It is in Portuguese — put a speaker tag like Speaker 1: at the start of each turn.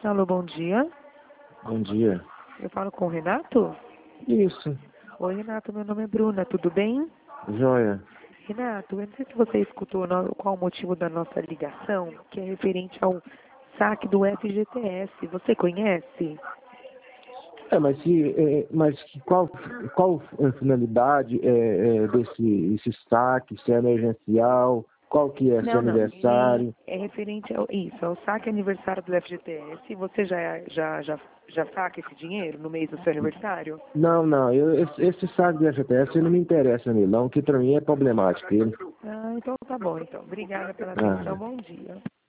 Speaker 1: Alô, bom dia.
Speaker 2: Bom dia.
Speaker 1: Eu falo com o Renato?
Speaker 2: Isso,
Speaker 1: Oi, Renato, meu nome é Bruna, tudo bem?
Speaker 2: joia.
Speaker 1: Renato, eu não sei se você escutou qual o motivo da nossa ligação, que é referente ao saque do FGTS. Você conhece?
Speaker 2: Qual a finalidade desse esse saque? Se é emergencial? Qual que é? Se é
Speaker 1: Não, não.
Speaker 2: aniversário?
Speaker 1: É referente ao saque aniversário do FGTS. Você já saca esse dinheiro no mês do seu aniversário?
Speaker 2: Não, não. Esse saque do FGTS não me interessa nele, não, que para mim é problemático.
Speaker 1: Ah, então tá bom, então. Obrigada pela
Speaker 2: Ah,
Speaker 1: atenção. Bom dia.